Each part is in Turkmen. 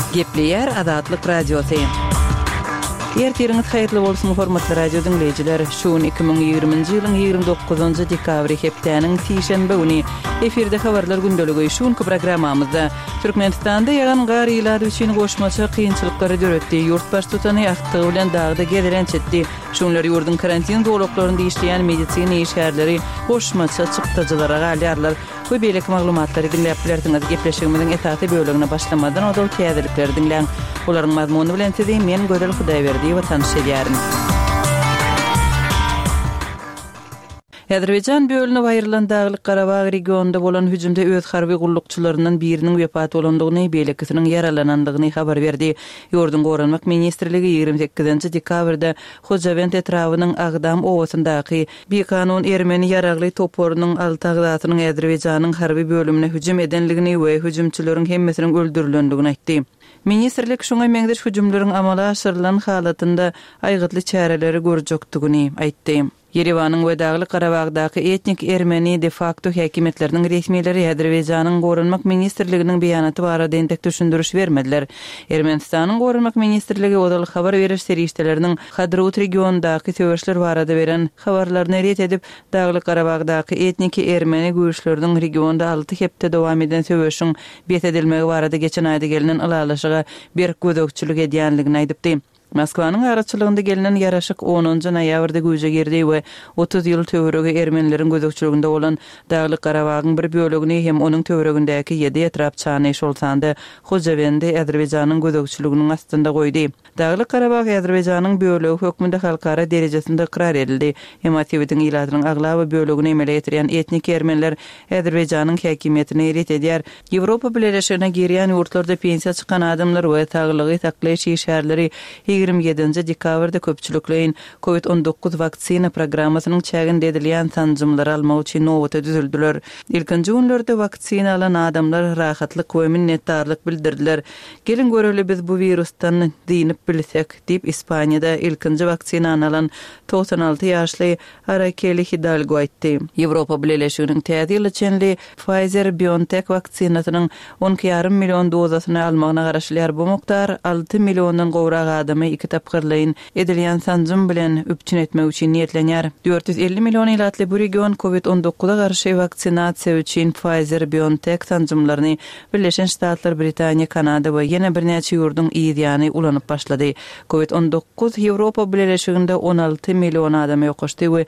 Gepleyer Azatlyk Radiosu. Ertiriniz hayırlı bolsun hormatly radio dinleyijiler. Şuun 2020-nji ýylyň 29-njy dekabry hepdeniň sişenbe güni efirde habarlar gündeligi şuun programmamyzda Türkmenistanda ýagan gar ýyllar üçin goşmaça kynçylyklary döretdi. Ýurtbaş tutany ýaktygy bilen dagda gediren çetdi. Şunlar ýurdun karantin dowluklarynda işleýän medisina işgärleri goşmaça çykdyjylara galýarlar. Bu beýleki maglumatlary dinläp bilerdiňiz. Gepleşigimiziň esasy bölügine başlamadan odal täzelikleri dinleň. Olaryň mazmuny bilen sizi men Gödel Hudaýberdi we tanışýaryn. Azerbaýjan bölünip aýrylan Daglyk Garabag regionunda bolan hüjümde öz harby gullukçylarynyň biriniň wepat bolandygyny, beýlekisiniň yaralanandygyny habar berdi. Ýurdun Goranmak ministrligi 28-nji dekabrda Hojavent etrawynyň Agdam owasyndaky bir kanun Ermeni ýaragly toporunyň altagdatynyň Azerbaýjanyň harby bölümine hüjüm edenligini we hüjümçileriň hemmesiniň öldürilendigini aýtdy. Ministrlik şoňa meňdir hüjümleriň amala aşyrylan halatynda aýgytly çäreleri görjekdigini aýtdy. Yerewanyň we Daglyk Garabagdaky etnik Ermeni de facto häkimetleriniň resmileri Azerbaýjanyň Goranmak ministrliginiň beýanaty barada entek düşündürüş bermediler. Ermenistanyň Goranmak ministrligi odal habar beriş serişdeleriniň Hadrut regionundaky töweşler barada beren habarlaryny ret edip Daglyk Garabagdaky etnik Ermeni güýçleriniň regionda 6 hepde dowam eden töweşiň bet edilmegi barada geçen aýda gelinen ılalaşyga bir gödökçülük edýänligini aýdypdy. Moskwanyň araçylygynda gelinen ýaraşyk 10-njy noýabrda güýje girdi we 30 ýyl töweregi Ermenileriň gözükçüliginde bolan Daglyk Garabagyň bir bölegini hem onuň töweregindäki 7 etrap çany şolsanda Hojawende Azerbaýjanyň gözükçüliginiň astynda goýdy. Daglyk Garabag Azerbaýjanyň bölegi hökmünde halkara derejesinde ikrar edildi. Hem Atiwitiň ýylarynyň aglaby bölegini emele ýetirýän etnik Ermeniler Azerbaýjanyň häkimetini ret edýär. Ýewropa Birleşigine girýän ýurtlarda pensiýa çykan adamlar we taglygy taklaýyş işgärleri 27-nji dekabrda köpçülikleýin COVID-19 vaksina programmasynyň çäginde edilýän tanjymlary almak üçin nowata düzüldüler. Ilkinji günlerde vaksina alan adamlar rahatlyk we minnetdarlyk bildirdiler. Gelin göreli biz bu virusdan dinip bilsek diýip Ispaniýada ilkinji vaksina alan 96 ýaşly Arakeli Hidalgo aýtdy. Ýewropa Birleşiginiň täzirliçenli Pfizer-BioNTech vaksinasynyň 12,5 million dozasyny almagyna garaşylýar. Bu mukdar 6 milliondan gowrak adamy iki tapgyrlaýyn edilýän sanjym bilen üpçün etmek üçin niýetlenýär. 450 million ýylatly bu region COVID-19-a garşy vaksinasiýa üçin Pfizer-BioNTech sanjymlaryny Birleşen Ştatlar, Britaniýa, Kanada we ýene bir näçe ýurdun ýygyany ulanyp başlady. COVID-19 Ýewropa Birleşiginde 16 million adamy ýokaşdy we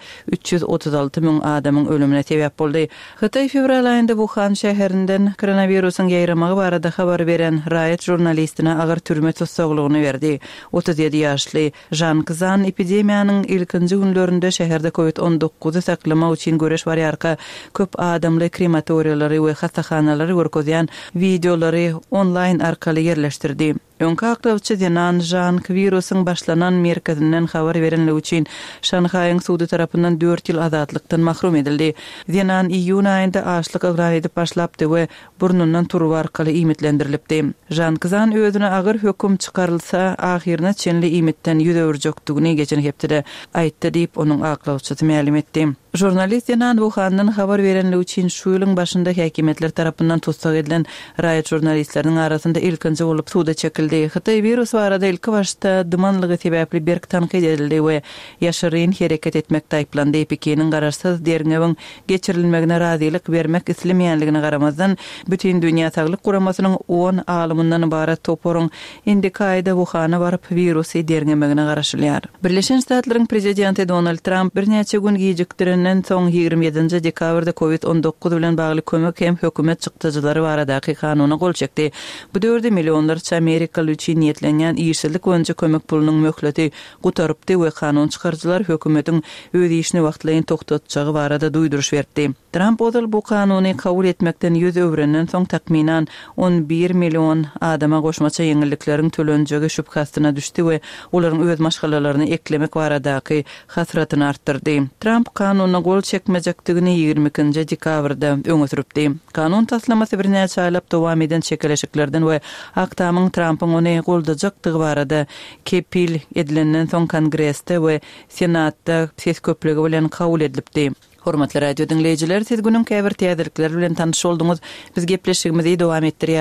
336 000 adamyň ölümine sebäp boldy. Hytaý fevral aýynda Wuhan şäherinden koronawirusyň ýaýramagy barada habar beren Riot jurnalistine agyr türme tutsaglygyny berdi. 37 ýaşly Jan Kazan epidemiýanyň ilkinji günlerinde şäherde COVID-19-y saklamak üçin göreş barýarka köp adamly krematoriýalary we hastahanalary görkezýän videolary online arkaly ýerleşdirdi. Öňki aklawçy denan Jan virusyň başlanan merkezinden habar berenligi üçin Şanhaýyň sudy tarapyndan 4 ýyl azatlykdan mahrum edildi. Denan iýun aýynda açlyk agrar edip başlapdy we burnundan turup arkaly imitlendirilipdi. Jan Kazan özüne agyr hökm çykarylsa ahirine çenli imitden ýüzörjekdigini geçen hepde aýtdy diýip onuň aklawçysy ma'lum etdi. Jurnalist Denan Wuhan'dan habar berenligi üçin şu ýylyň başynda häkimetler tarapyndan tutsak edilen Riot jurnalistleriň arasynda ilkinji bolup suda çekildi. Hytaý virus barada ilki başta dymanlygy sebäpli berk tanqid edildi we ýaşyryn hereket etmekde aýplandy. Pekiniň gararsyz derňebiň geçirilmegine razylyk bermek islemeýänligine garamazdan bütün dünýä saglyk guramasynyň 10 alymyndan ibaret toporuň indi kaýda Wuhan'a baryp virusy derňemegine garaşylýar. Birleşen Ştatlaryň prezidenti Donald Trump bir näçe gün gijikdirenden soň 27-nji dekabrda COVID-19 bilen bagly kömek hem hökümet çykdyjylary baradaky kanuny gol çekdi. Bu döwürde millionlarça Amerika üçin niýetlenýän ýyşylyk boýunça kömek pulunyň möhleti gutarypdy we kanun çykarjylar hökümetiň öz işini wagtlaýyn toktatjagy barada duýduruş berdi. Trump odal bu kanuny kabul etmekden ýüz öwrenden soň takminan 11 million adama goşmaça ýeňillikleriň tölenjegi şüphasyna düşdi we olaryň öz maşgalalaryny eklemek baradaky hasratyny artdyrdy. Trump kanunyna gol çekmejekdigini 22-nji dekabrda öňe süripdi. Kanun taslamasy bir näçe aýlap dowam eden çekeleşiklerden we aktamyň Trump'yň ony goldajakdygy barada kepil edilenden soň Kongressde we Senatda ses köplügi bilen kabul edilipdi. Hormatly radio dinleyijiler, siz günüň käbir täzelikleri bilen tanyş boldunuz. Biz gepleşigimizi dowam etdirýär.